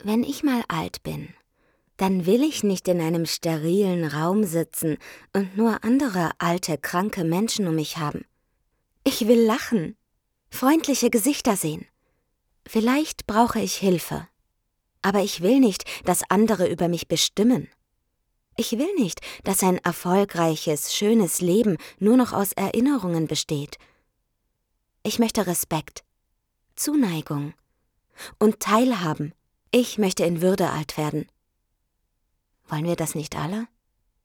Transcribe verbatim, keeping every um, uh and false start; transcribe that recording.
Wenn ich mal alt bin, dann will ich nicht in einem sterilen Raum sitzen und nur andere alte, kranke Menschen um mich haben. Ich will lachen, freundliche Gesichter sehen. Vielleicht brauche ich Hilfe. Aber ich will nicht, dass andere über mich bestimmen. Ich will nicht, dass ein erfolgreiches, schönes Leben nur noch aus Erinnerungen besteht. Ich möchte Respekt, Zuneigung und Teilhaben. Ich möchte in Würde alt werden. Wollen wir das nicht alle?